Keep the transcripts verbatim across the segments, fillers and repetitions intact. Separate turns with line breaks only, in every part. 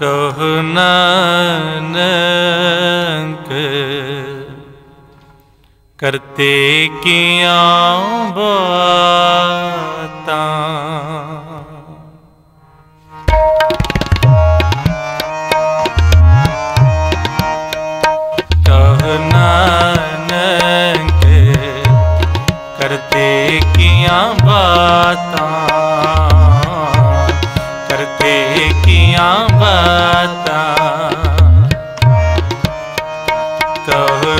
कहो नानक करते किया बातां। कहो नानक करते किया बातां, करते किया बातां। कहो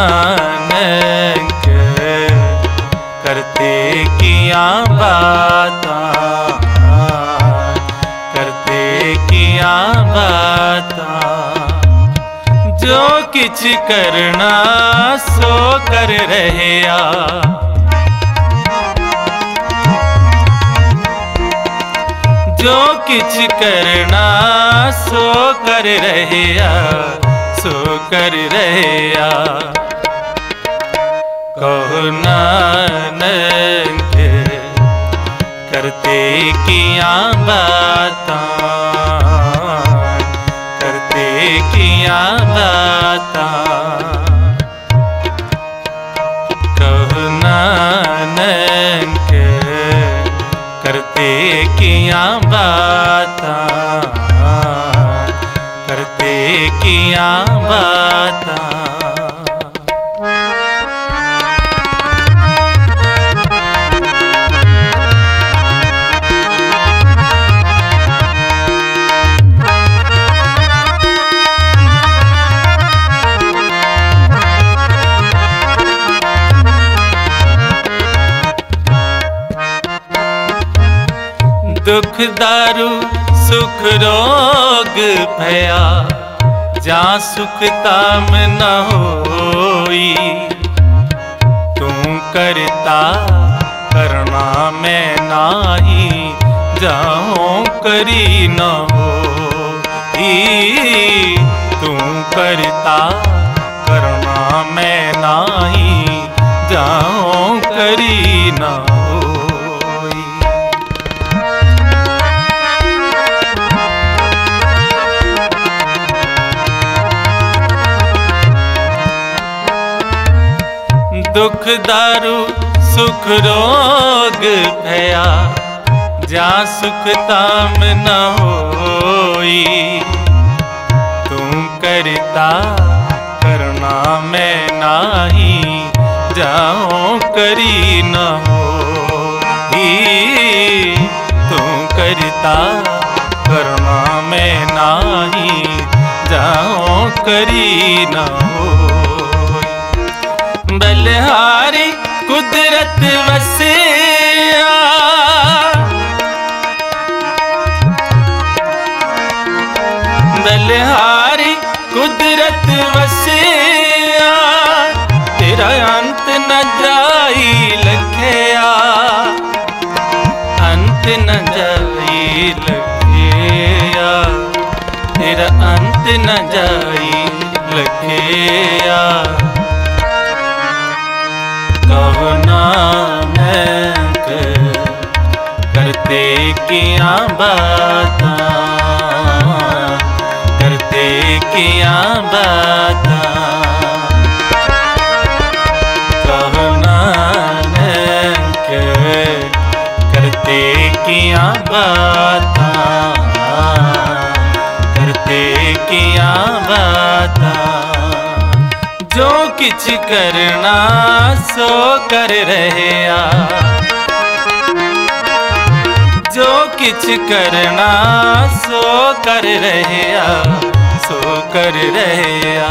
नानक करते किया बातां, करते किया बातां। जो किछ करना सो कर रहया, जो किछ करना सो कर रहया, सो कर रहया। कहो नानक करते किया बातां, करते किया बातां। कहो नानक करते किया बातां, करते किया बातां। दुख दारू सुख रोग भया, जा सुख ताम न होई। तू करता करना मैं नाही, जाऊं करी न होई। तू करता करना मैं नाही, जाऊं करी न होई। दुख दारू सुख रोग भया, जा सुख ताम न होई। तू करता करना मैं नाही, जाऊं करी न होई। तू करता करना मैं नाही, जाऊं करी न होई। बलिहारी कुदरत वसिया, बलिहारी कुदरत वसिया। तेरा अंत न जाई लखया, अंत न जाई लखया। तेरा अंत न जाई लखया। कहो नानक करते किया बातां, करते किया बातां। कहो नानक करते किया बातां, करते किया बातां। जो किछ करना सो कर रहया, जो किछ करना सो कर रहया, सो कर रहया।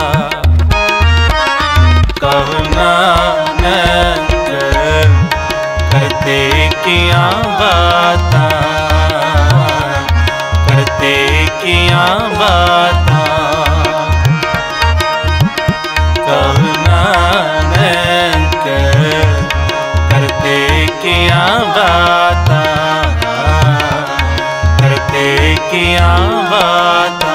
कहो नानक करते किया बातां, करते किया बातां। कहो नानक करते किया बातां, करते किया बातां।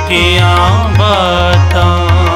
किया बातां